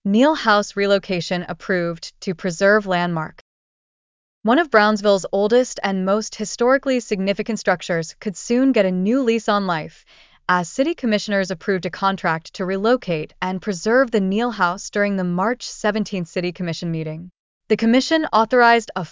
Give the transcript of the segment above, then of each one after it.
Neal House relocation approved to preserve landmark. One of Brownsville's oldest and most historically significant structures could soon get a new lease on life, as city commissioners approved a contract to relocate and preserve the Neal House during the March 17th City Commission meeting. The commission authorized a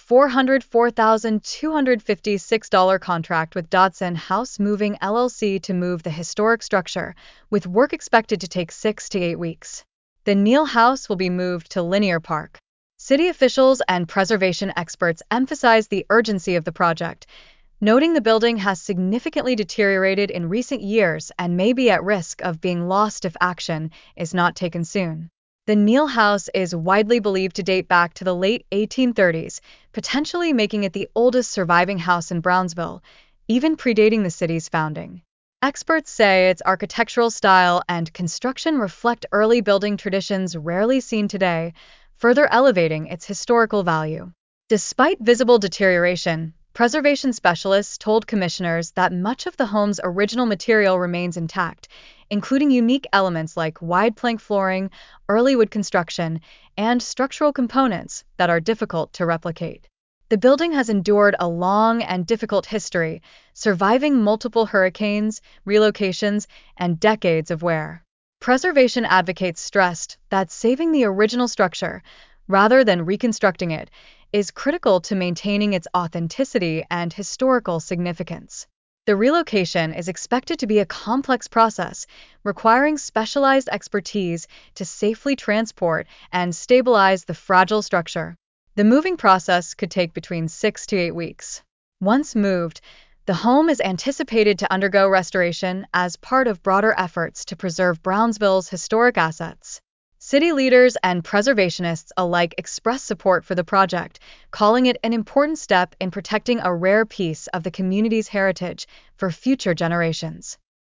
$404,256 contract with Dodson House Moving LLC to move the historic structure, with work expected to take 6 to 8 weeks. The Neal House will be moved to Linear Park. City officials and preservation experts emphasize the urgency of the project, noting the building has significantly deteriorated in recent years and may be at risk of being lost if action is not taken soon. The Neal House is widely believed to date back to the late 1830s, potentially making it the oldest surviving house in Brownsville, even predating the city's founding. Experts say its architectural style and construction reflect early building traditions rarely seen today, further elevating its historical value. Despite visible deterioration, preservation specialists told commissioners that much of the home's original material remains intact, including unique elements like wide plank flooring, early wood construction, and structural components that are difficult to replicate. The building has endured a long and difficult history, surviving multiple hurricanes, relocations, and decades of wear. Preservation advocates stressed that saving the original structure, rather than reconstructing it, is critical to maintaining its authenticity and historical significance. The relocation is expected to be a complex process, requiring specialized expertise to safely transport and stabilize the fragile structure. The moving process could take between 6 to 8 weeks. Once moved, the home is anticipated to undergo restoration as part of broader efforts to preserve Brownsville's historic assets. City leaders and preservationists alike express support for the project, calling it an important step in protecting a rare piece of the community's heritage for future generations.